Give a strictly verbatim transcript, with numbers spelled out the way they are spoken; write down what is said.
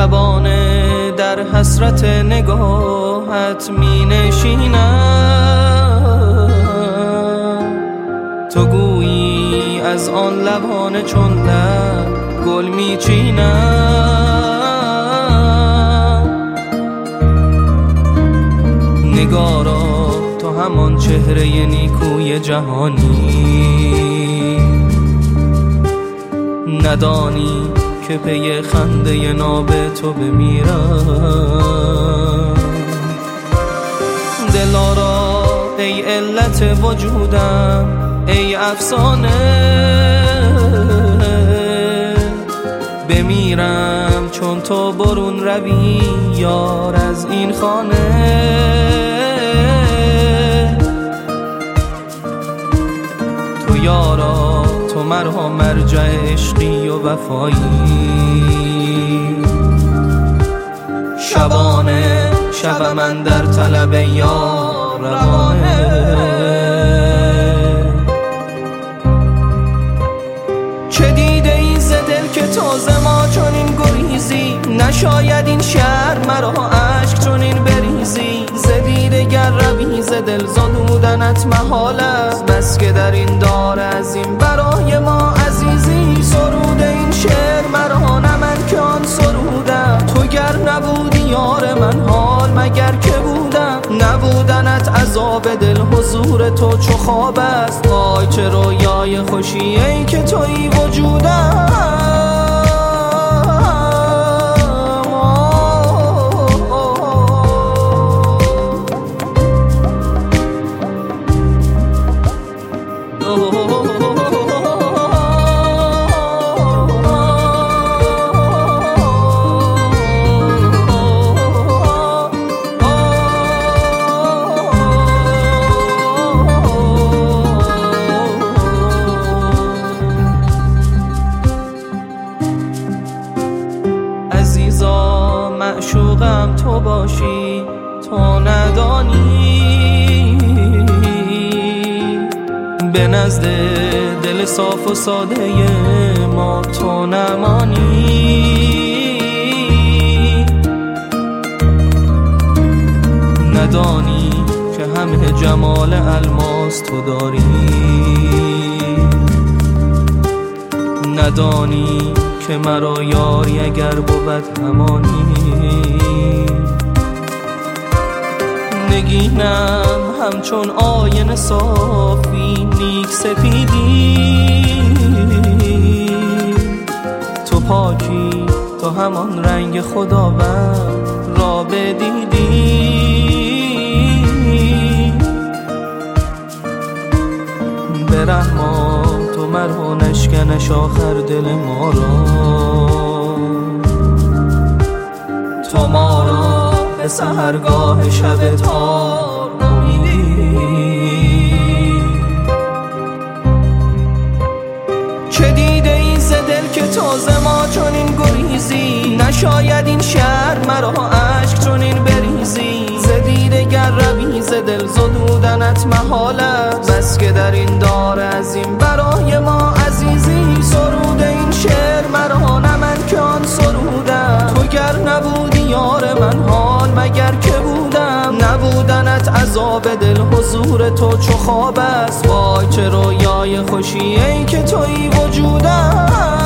شبانه در حسرت نگاهت می نشینم، تو گویی از آن لبانه چون لب گل می چینم. نگارا تو همان چهره نیکوی جهانی، ندانی که پی خنده ناب تو بمیرم. دلارا ای علت وجودم، ای افسانه، بمیرم چون تو برون روی یار از این خانه. تو یارا تو مرا مرجع عشقی و وفایی، شبانه شب من در طلب یار روانه. چه دیده ای ز دل که تازه ما چنین گریزی، نشاید این شهر مرا عشق چنین بریزی. ز دیده گر روی ز دل زدودنت محال است، بس که در این دار عظیم برای ما عزیزی. سرود این شعر مرا نه من که آن سرودم، تو گر نبودی یار من حال مگر که بودم. نبودنت عذاب دل حضور تو چو خواب است، وای چه رویای خوشی ای که تویی وجودم. عزیزا معشوقم تو باشی تو ندانی، به نزد دل صاف و ساده ما تو نمانی. ندانی که همه جمال الماس تو داری، ندانی که مرا یاری اگر بود همانی. نگینم همچون آینه صافی نیک سپیدی، تو پاکی تو همان رنگ خداوند را بدیدی. به رحمان تو مرا نشکنش آخر دل ما را، تو ما را به سحرگاه شب تار بریدی. چه دیده ای ز دل که تازه ما چنین گریزی، نشاید این شهر مرا عشق چنین بریزی. ز دیده گر روی ز دل زدودنت محال است، بس که در این دار عظیم برای ما عزیزی. سرود این شعر مرا نه من که آن سرودم، تو گر نبودی یار من حال مگر که بودم. نبودنت عذاب دل حضور تو چو خواب است، وای چه رویای خوشی ای که تویی وجودم.